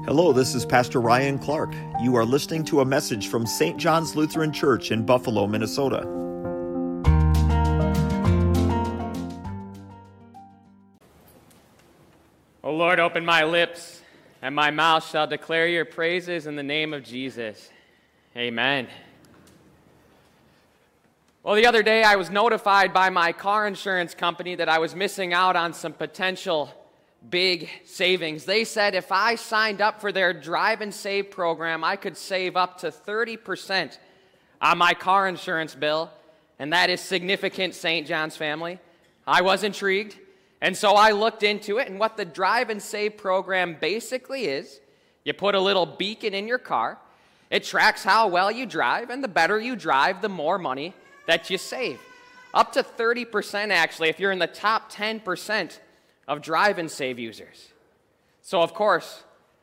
Hello, this is Pastor Ryan Clark. You are listening to a message from St. John's Lutheran Church in Buffalo, Minnesota. O Lord, open my lips, and my mouth shall declare your praises in the name of Jesus. Amen. Well, the other day I was notified by my car insurance company that I was missing out on some potential big savings. They said if I signed up for their Drive and Save program, I could save up to 30% on my car insurance bill, and that is significant, St. John's family. I was intrigued, and so I looked into it, and what the Drive and Save program basically is, you put a little beacon in your car, it tracks how well you drive, and the better you drive, the more money that you save. Up to 30% actually, if you're in the top 10% of Drive and Save users. So of course,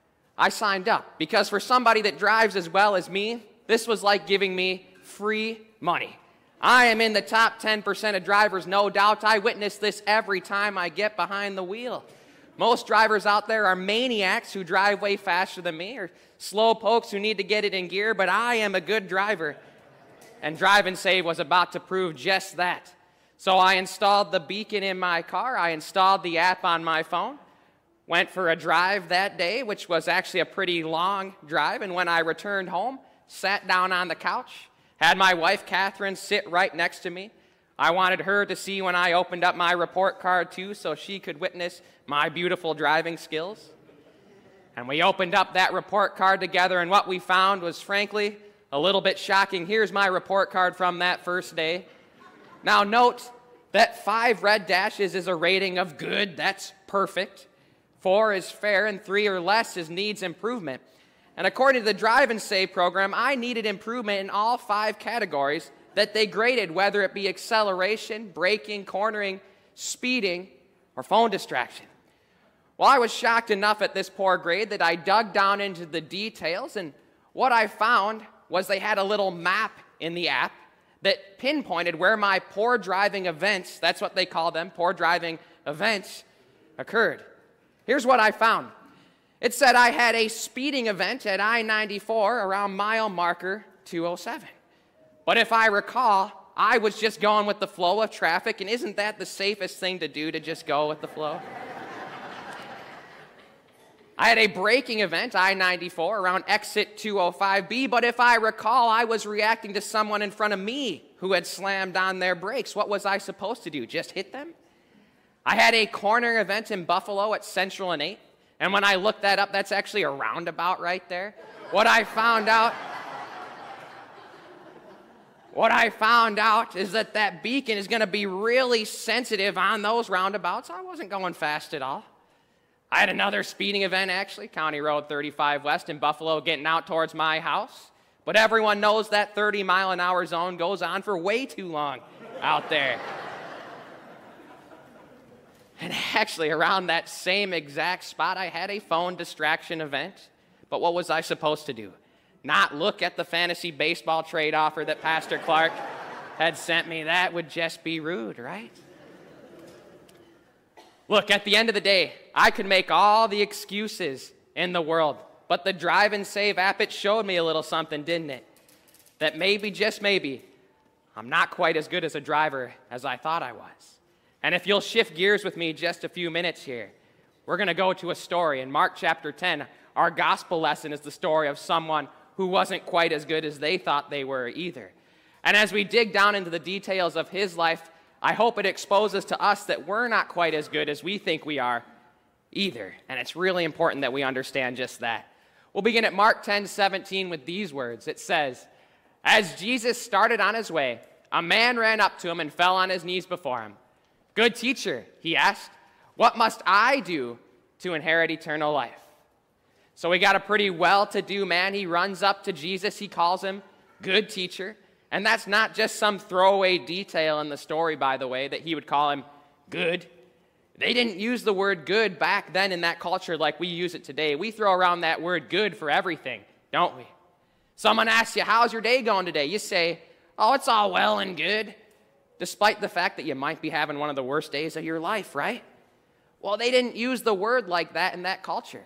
I signed up because for somebody that drives as well as me, this was like giving me free money. I am in the top 10% of drivers, no doubt. I witness this every time I get behind the wheel. Most drivers out there are maniacs who drive way faster than me, or slow pokes who need to get it in gear, but I am a good driver. And Drive and Save was about to prove just that. So I installed the beacon in my car, I installed the app on my phone, went for a drive that day, which was actually a pretty long drive, and when I returned home, sat down on the couch, had my wife Catherine sit right next to me. I wanted her to see when I opened up my report card too, so she could witness my beautiful driving skills. And we opened up that report card together, and what we found was frankly a little bit shocking. Here's my report card from that first day. Now note that 5 red dashes is a rating of good, that's perfect. 4 is fair, and 3 or less is needs improvement. And according to the Drive and Save program, I needed improvement in all 5 categories that they graded, whether it be acceleration, braking, cornering, speeding, or phone distraction. Well, I was shocked enough at this poor grade that I dug down into the details, and what I found was they had a little map in the app that pinpointed where my poor driving events, that's what they call them, poor driving events, occurred. Here's what I found. It said I had a speeding event at I-94 around mile marker 207. But if I recall, I was just going with the flow of traffic, and isn't that the safest thing to do, to just go with the flow? I had a braking event, I-94, around exit 205B, but if I recall, I was reacting to someone in front of me who had slammed on their brakes. What was I supposed to do, just hit them? I had a corner event in Buffalo at Central and 8, and when I looked that up, that's actually a roundabout right there. What I found out is that beacon is going to be really sensitive on those roundabouts. I wasn't going fast at all. I had another speeding event, actually, County Road 35 West in Buffalo, getting out towards my house. But everyone knows that 30-mile-an-hour zone goes on for way too long out there. And actually, around that same exact spot, I had a phone distraction event. But what was I supposed to do? Not look at the fantasy baseball trade offer that Pastor Clark had sent me? That would just be rude, right? Look, at the end of the day, I could make all the excuses in the world, but the Drive and Save app, it showed me a little something, didn't it? That maybe, just maybe, I'm not quite as good as a driver as I thought I was. And if you'll shift gears with me just a few minutes here, we're going to go to a story. In Mark chapter 10, our gospel lesson is the story of someone who wasn't quite as good as they thought they were either. And as we dig down into the details of his life, I hope it exposes to us that we're not quite as good as we think we are either. And it's really important that we understand just that. We'll begin at Mark 10:17 with these words. It says, "As Jesus started on his way, a man ran up to him and fell on his knees before him. 'Good teacher,' he asked, 'what must I do to inherit eternal life?'" So we got a pretty well-to-do man. He runs up to Jesus. He calls him good teacher. And that's not just some throwaway detail in the story, by the way, that he would call him good. They didn't use the word good back then in that culture like we use it today. We throw around that word good for everything, don't we? Someone asks you, "How's your day going today?" You say, "Oh, it's all well and good," despite the fact that you might be having one of the worst days of your life, right? Well, they didn't use the word like that in that culture.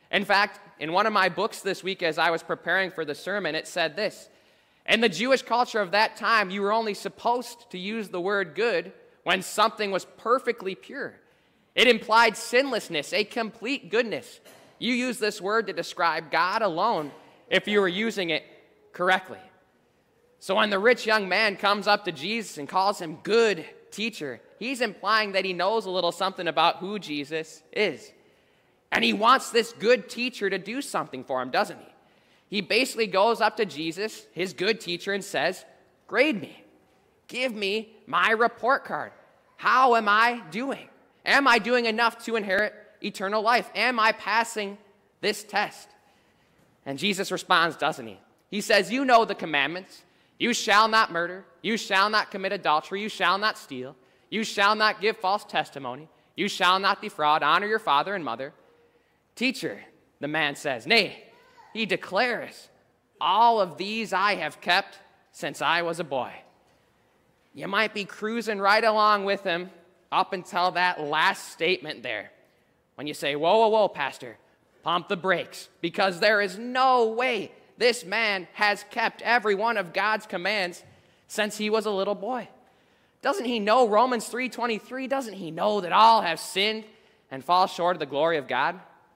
In fact, in one of my books this week as I was preparing for the sermon, it said this: in the Jewish culture of that time, you were only supposed to use the word good when something was perfectly pure. It implied sinlessness, a complete goodness. You use this word to describe God alone if you were using it correctly. So when the rich young man comes up to Jesus and calls him good teacher, he's implying that he knows a little something about who Jesus is. And he wants this good teacher to do something for him, doesn't he? He basically goes up to Jesus, his good teacher, and says, grade me. Give me my report card. How am I doing? Am I doing enough to inherit eternal life? Am I passing this test? And Jesus responds, doesn't he? He says, you know the commandments. You shall not murder. You shall not commit adultery. You shall not steal. You shall not give false testimony. You shall not defraud. Honor your father and mother. Teacher, the man says, nay, he declares, all of these I have kept since I was a boy. You might be cruising right along with him up until that last statement there. When you say, whoa, whoa, whoa, Pastor, pump the brakes, because there is no way this man has kept every one of God's commands since he was a little boy. Doesn't he know Romans 3:23? Doesn't he know that all have sinned and fall short of the glory of God?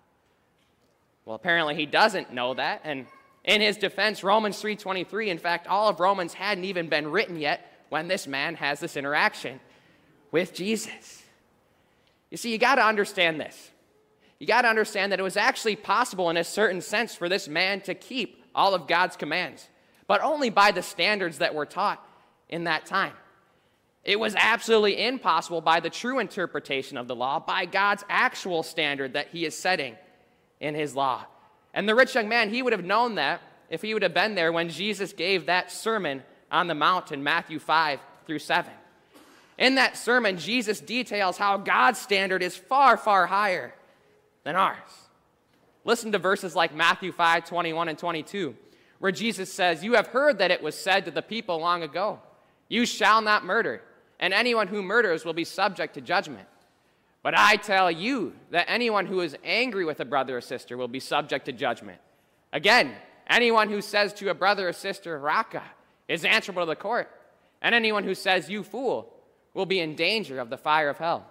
Well, apparently he doesn't know that, and in his defense, Romans 3:23, in fact, all of Romans hadn't even been written yet when this man has this interaction with Jesus. You see, you got to understand this. You got to understand that it was actually possible in a certain sense for this man to keep all of God's commands, but only by the standards that were taught in that time. It was absolutely impossible by the true interpretation of the law, by God's actual standard that he is setting in his law. And the rich young man, he would have known that if he would have been there when Jesus gave that sermon on the Mount in Matthew 5-7. In that sermon, Jesus details how God's standard is far, far higher than ours. Listen to verses like Matthew 5:21 and 22, where Jesus says, you have heard that it was said to the people long ago, you shall not murder, and anyone who murders will be subject to judgment. But I tell you that anyone who is angry with a brother or sister will be subject to judgment. Again, anyone who says to a brother or sister, Raka, is answerable to the court. And anyone who says, you fool, will be in danger of the fire of hell.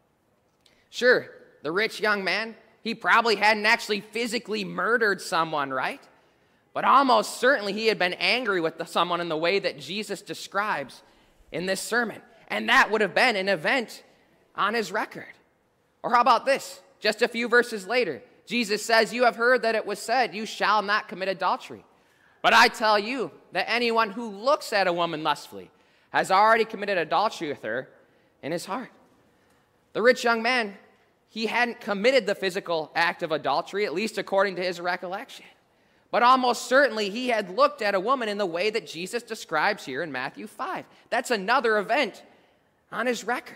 Sure, the rich young man, he probably hadn't actually physically murdered someone, right? But almost certainly he had been angry with someone in the way that Jesus describes in this sermon. And that would have been an event on his record. Or how about this? Just a few verses later, Jesus says, you have heard that it was said, you shall not commit adultery. But I tell you that anyone who looks at a woman lustfully has already committed adultery with her in his heart. The rich young man, he hadn't committed the physical act of adultery, at least according to his recollection. But almost certainly he had looked at a woman in the way that Jesus describes here in Matthew 5. That's another event on his record.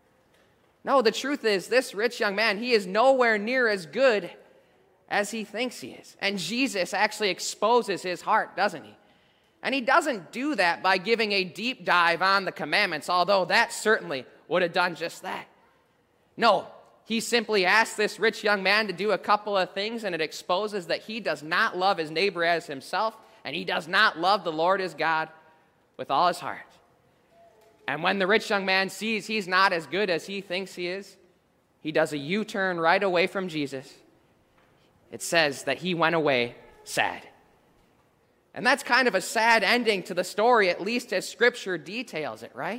No, the truth is, this rich young man, he is nowhere near as good as he thinks he is. And Jesus actually exposes his heart, doesn't he? And he doesn't do that by giving a deep dive on the commandments, although that certainly would have done just that. No, he simply asks this rich young man to do a couple of things, and it exposes that he does not love his neighbor as himself, and he does not love the Lord his God with all his heart. And when the rich young man sees he's not as good as he thinks he is, he does a U-turn right away from Jesus. It says that he went away sad. And that's kind of a sad ending to the story, at least as Scripture details it, right?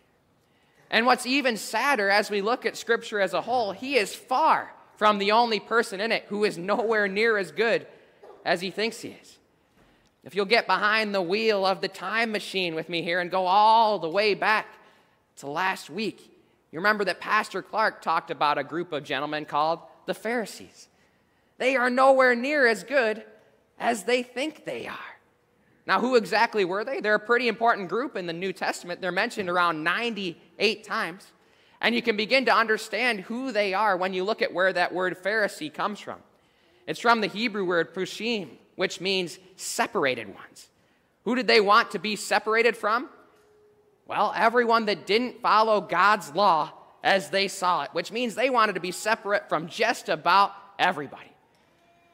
And what's even sadder as we look at Scripture as a whole, he is far from the only person in it who is nowhere near as good as he thinks he is. If you'll get behind the wheel of the time machine with me here and go all the way back to last week, you remember that Pastor Clark talked about a group of gentlemen called the Pharisees. They are nowhere near as good as they think they are. Now, who exactly were they? They're a pretty important group in the New Testament. They're mentioned around 98 times. And you can begin to understand who they are when you look at where that word Pharisee comes from. It's from the Hebrew word prushim, which means separated ones. Who did they want to be separated from? Well, everyone that didn't follow God's law as they saw it, which means they wanted to be separate from just about everybody.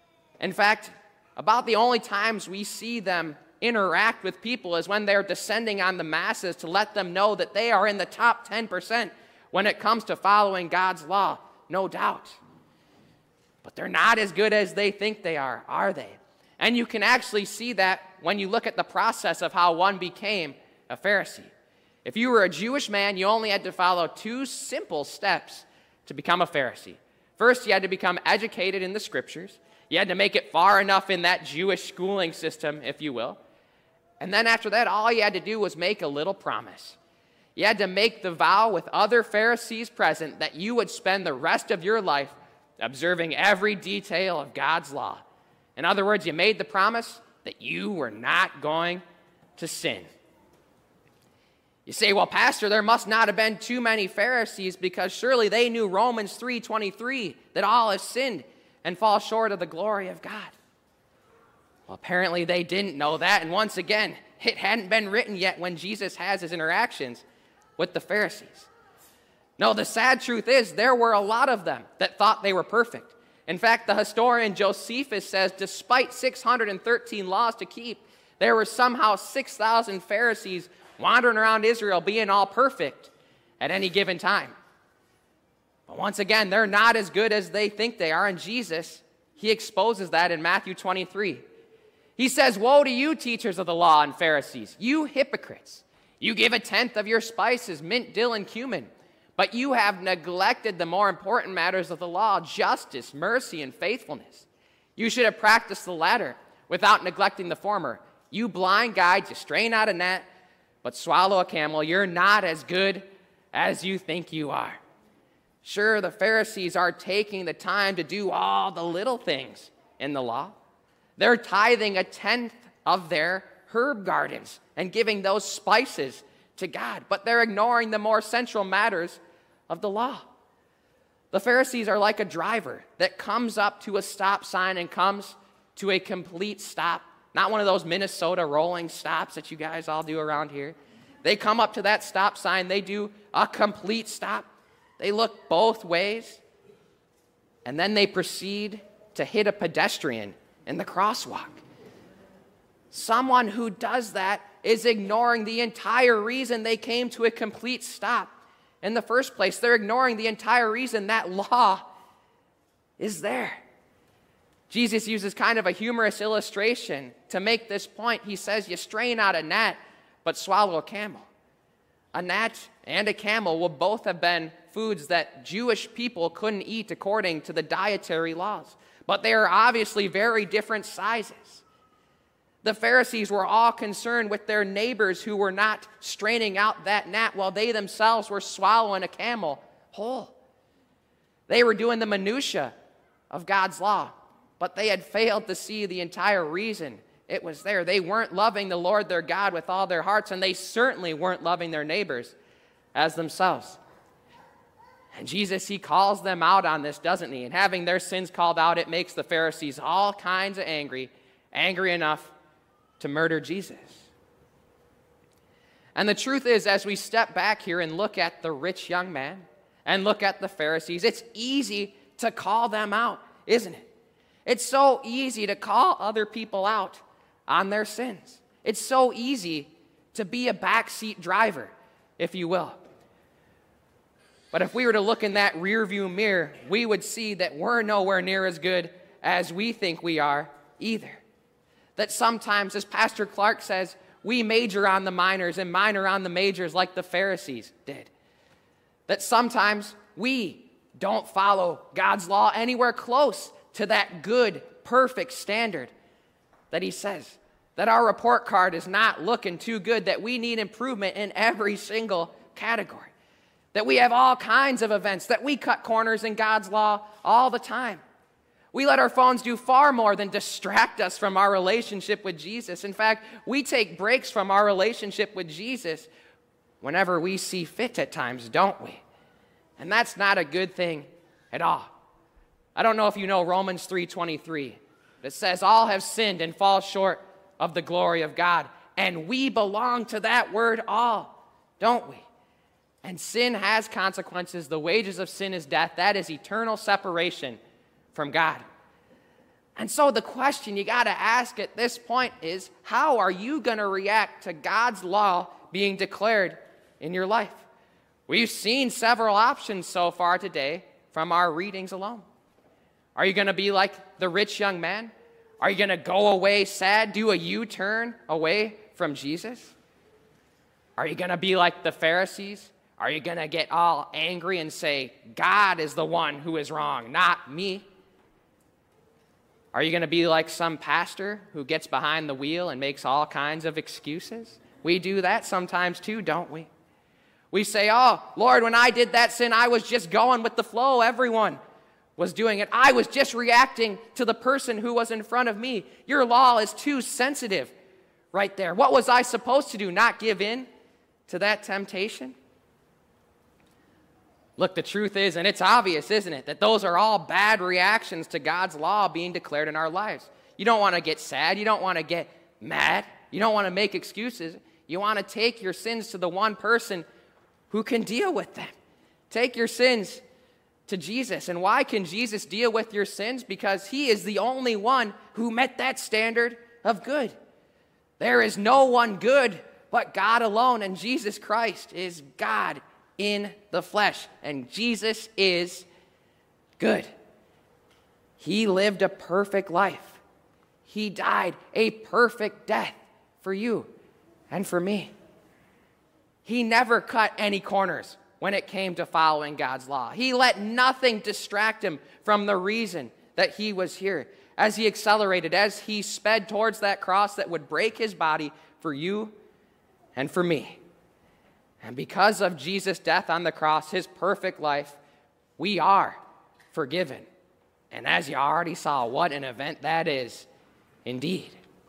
In fact, about the only times we see them interact with people is when they're descending on the masses to let them know that they are in the top 10% when it comes to following God's law, no doubt. But they're not as good as they think they are they? And you can actually see that when you look at the process of how one became a Pharisee. If you were a Jewish man, you only had to follow 2 simple steps to become a Pharisee. First, you had to become educated in the Scriptures. You had to make it far enough in that Jewish schooling system, if you will. And then after that, all you had to do was make a little promise. You had to make the vow with other Pharisees present that you would spend the rest of your life observing every detail of God's law. In other words, you made the promise that you were not going to sin. You say, well, Pastor, there must not have been too many Pharisees because surely they knew Romans 3:23, that all have sinned and fall short of the glory of God. Well, apparently they didn't know that, and once again, it hadn't been written yet when Jesus has his interactions with the Pharisees. No, the sad truth is there were a lot of them that thought they were perfect. In fact, the historian Josephus says despite 613 laws to keep, there were somehow 6,000 Pharisees wandering around Israel being all perfect at any given time. But once again, they're not as good as they think they are, and Jesus, he exposes that in Matthew 23. He says, "Woe to you, teachers of the law and Pharisees, you hypocrites! You give 1/10 of your spices, mint, dill, and cumin, but you have neglected the more important matters of the law, justice, mercy, and faithfulness. You should have practiced the latter without neglecting the former. You blind guides, you strain out a gnat, but swallow a camel. You're not as good as you think you are." Sure, the Pharisees are taking the time to do all the little things in the law. They're tithing 1/10 of their herb gardens and giving those spices to God, but they're ignoring the more central matters of the law. The Pharisees are like a driver that comes up to a stop sign and comes to a complete stop. Not one of those Minnesota rolling stops that you guys all do around here. They come up to that stop sign, they do a complete stop. They look both ways, and then they proceed to hit a pedestrian in the crosswalk. Someone who does that is ignoring the entire reason they came to a complete stop in the first place. They're ignoring the entire reason that law is there. Jesus uses kind of a humorous illustration to make this point. He says, you strain out a gnat, but swallow a camel. A gnat and a camel will both have been foods that Jewish people couldn't eat according to the dietary laws. But they are obviously very different sizes. The Pharisees were all concerned with their neighbors who were not straining out that gnat while they themselves were swallowing a camel whole. They were doing the minutia of God's law, but they had failed to see the entire reason it was there. They weren't loving the Lord their God with all their hearts, and they certainly weren't loving their neighbors as themselves. And Jesus, he calls them out on this, doesn't he? And having their sins called out, it makes the Pharisees all kinds of angry enough to murder Jesus. And the truth is, as we step back here and look at the rich young man and look at the Pharisees, it's easy to call them out, isn't it? It's so easy to call other people out on their sins. It's so easy to be a backseat driver, if you will. But if we were to look in that rearview mirror, we would see that we're nowhere near as good as we think we are either. That sometimes, as Pastor Clark says, we major on the minors and minor on the majors like the Pharisees did. That sometimes we don't follow God's law anywhere close to that good, perfect standard that he says. That our report card is not looking too good, that we need improvement in every single category. That we have all kinds of events, that we cut corners in God's law all the time. We let our phones do far more than distract us from our relationship with Jesus. In fact, we take breaks from our relationship with Jesus whenever we see fit at times, don't we? And that's not a good thing at all. I don't know if you know Romans 3:23. It says, all have sinned and fall short of the glory of God. And we belong to that word all, don't we? And sin has consequences. The wages of sin is death. That is eternal separation from God. And so the question you got to ask at this point is, how are you going to react to God's law being declared in your life? We've seen several options so far today from our readings alone. Are you going to be like the rich young man? Are you going to go away sad, do a U-turn away from Jesus? Are you going to be like the Pharisees? Are you going to get all angry and say, God is the one who is wrong, not me? Are you going to be like some pastor who gets behind the wheel and makes all kinds of excuses? We do that sometimes too, don't we? We say, oh, Lord, when I did that sin, I was just going with the flow. Everyone was doing it. I was just reacting to the person who was in front of me. Your law is too sensitive right there. What was I supposed to do? Not give in to that temptation? Look, the truth is, and it's obvious, isn't it, that those are all bad reactions to God's law being declared in our lives. You don't want to get sad. You don't want to get mad. You don't want to make excuses. You want to take your sins to the one person who can deal with them. Take your sins to Jesus. And why can Jesus deal with your sins? Because he is the only one who met that standard of good. There is no one good but God alone, and Jesus Christ is God in the flesh, and Jesus is good. He lived a perfect life. He died a perfect death for you and for me. He never cut any corners when it came to following God's law. He let nothing distract him from the reason that he was here. As he accelerated, as he sped towards that cross that would break his body for you and for me. And because of Jesus' death on the cross, his perfect life, we are forgiven. And as you already saw, what an event that is indeed.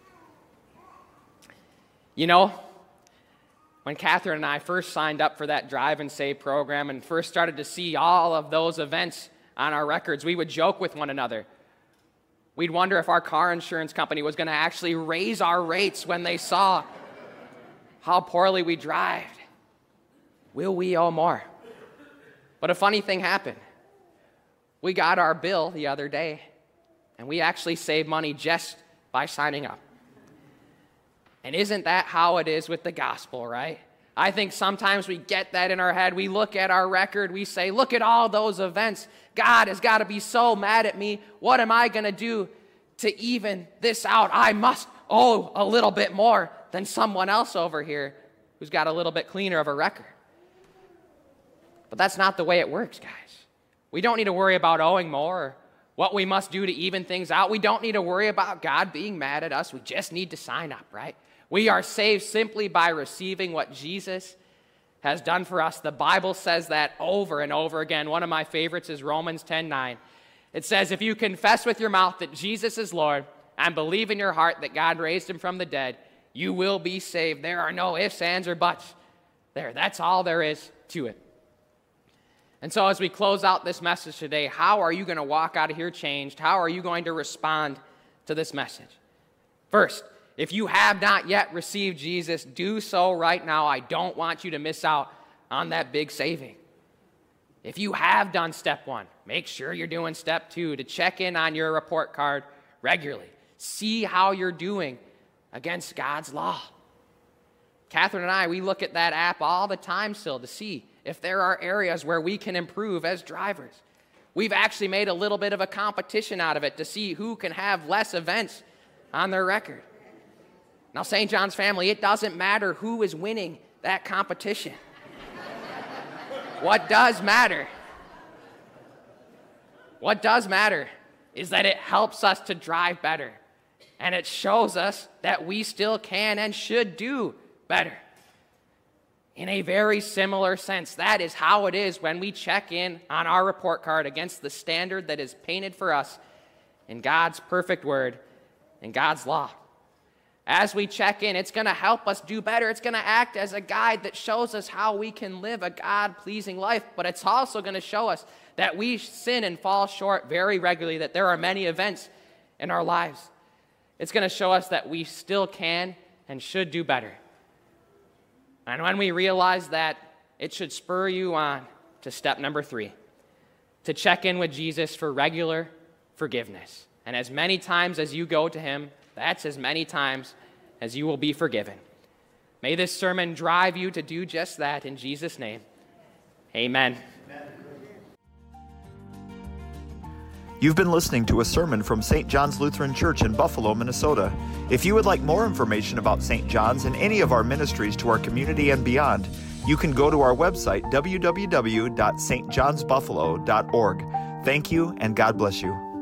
You know, when Catherine and I first signed up for that Drive and Save program and first started to see all of those events on our records, we would joke with one another. We'd wonder if our car insurance company was going to actually raise our rates when they saw how poorly we drive. Will we owe more? But a funny thing happened. We got our bill the other day, and we actually saved money just by signing up. And isn't that how it is with the gospel, right? I think sometimes we get that in our head. We look at our record. We say, look at all those events. God has got to be so mad at me. What am I going to do to even this out? I must owe a little bit more than someone else over here who's got a little bit cleaner of a record. But that's not the way it works, guys. We don't need to worry about owing more or what we must do to even things out. We don't need to worry about God being mad at us. We just need to sign up, right? We are saved simply by receiving what Jesus has done for us. The Bible says that over and over again. One of my favorites is Romans 10:9. It says, if you confess with your mouth that Jesus is Lord and believe in your heart that God raised him from the dead, you will be saved. There are no ifs, ands, or buts there. That's all there is to it. And so as we close out this message today, how are you going to walk out of here changed? How are you going to respond to this message? First, if you have not yet received Jesus, do so right now. I don't want you to miss out on that big saving. If you have done step one, make sure you're doing step two to check in on your report card regularly. See how you're doing against God's law. Catherine and I, we look at that app all the time still to see if there are areas where we can improve as drivers. We've actually made a little bit of a competition out of it to see who can have less events on their record. Now, St. John's family, it doesn't matter who is winning that competition. What does matter is that it helps us to drive better. And it shows us that we still can and should do better. In a very similar sense, that is how it is when we check in on our report card against the standard that is painted for us in God's perfect word and God's law. As we check in, it's going to help us do better. It's going to act as a guide that shows us how we can live a God-pleasing life, but it's also going to show us that we sin and fall short very regularly, that there are many events in our lives. It's going to show us that we still can and should do better. And when we realize that, it should spur you on to step number 3, to check in with Jesus for regular forgiveness. And as many times as you go to him, that's as many times as you will be forgiven. May this sermon drive you to do just that in Jesus' name. Amen. You've been listening to a sermon from St. John's Lutheran Church in Buffalo, Minnesota. If you would like more information about St. John's and any of our ministries to our community and beyond, you can go to our website, www.stjohnsbuffalo.org. Thank you, and God bless you.